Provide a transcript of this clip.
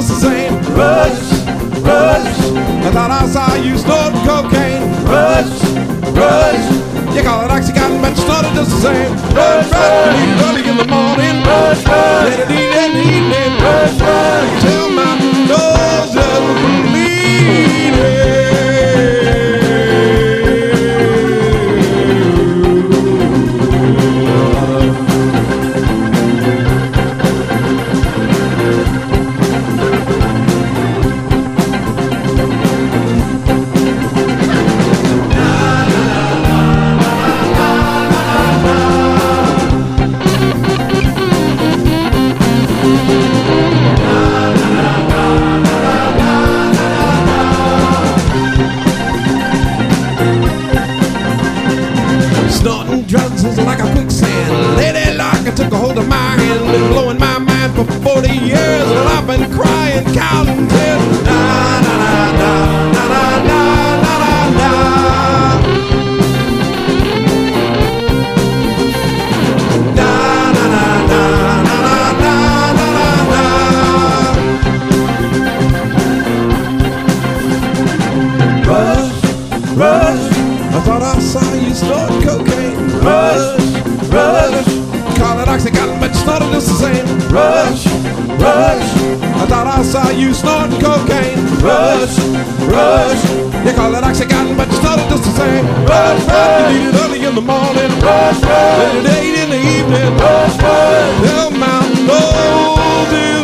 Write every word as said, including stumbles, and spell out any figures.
just the same. Rush, rush. I thought I saw you snorting cocaine. Rush, rush. You call it oxycontin, but you snorted just the same. Rush, rush. You need early in the morning. Rush, rush. Let it eat in the evening. Rush, rush. Till my nose is bleeding. Snorting drugs is like a quicksand. Lady Lark, I took a hold of my hand. Been blowing my mind for forty years. Well, I've been crying, counting tears. Na na na na na na na na na. Na na na na na na na na na. Rush, rush. I thought I saw you snort cocaine. Rush, rush. Call it oxycontin, but you snorted just the same. Rush, rush. I thought I saw you snorting cocaine. Rush, rush. You call it oxycontin, but you snorted just the same. Rush, rush. You need it early in the morning. Rush, rush. Late in the evening. Rush, rush. Till my nose is